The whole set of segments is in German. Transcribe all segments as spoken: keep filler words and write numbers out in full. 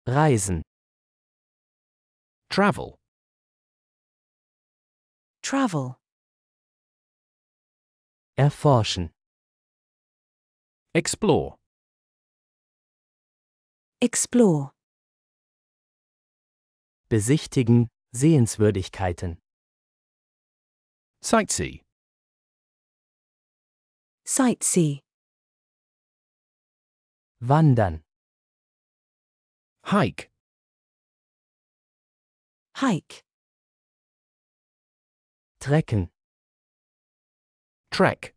Reisen. Travel. Travel. Erforschen. Explore. Explore. Besichtigen, Sehenswürdigkeiten. Sightsee. Sightsee. Wandern. Hike. Hike. Trecken. Trek.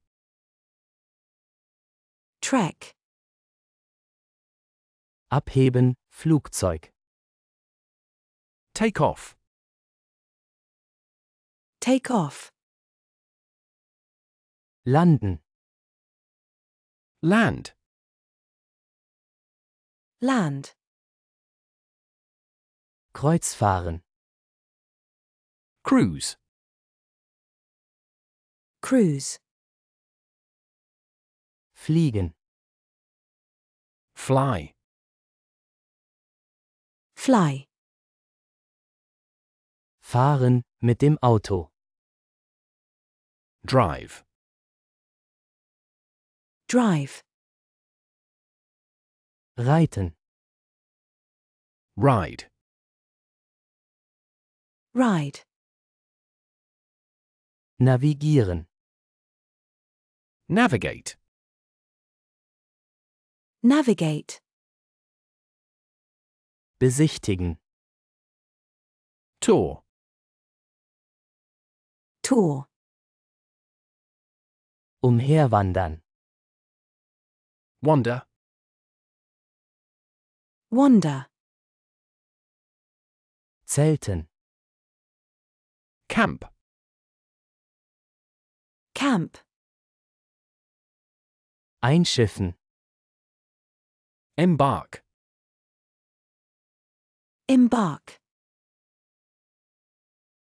Trek. Abheben, Flugzeug. Take off. Take off. Landen. Land. Land. Kreuzfahren. Cruise. Cruise. Fliegen. Fly. Fly. Fahren, mit dem Auto. Drive. Drive. Reiten. Ride. Ride. Navigieren. Navigate. Navigate. Besichtigen. Tour. Tour. Umherwandern. Wander. Wander. Zelten. Camp. Camp. Einschiffen. Embark. Embark.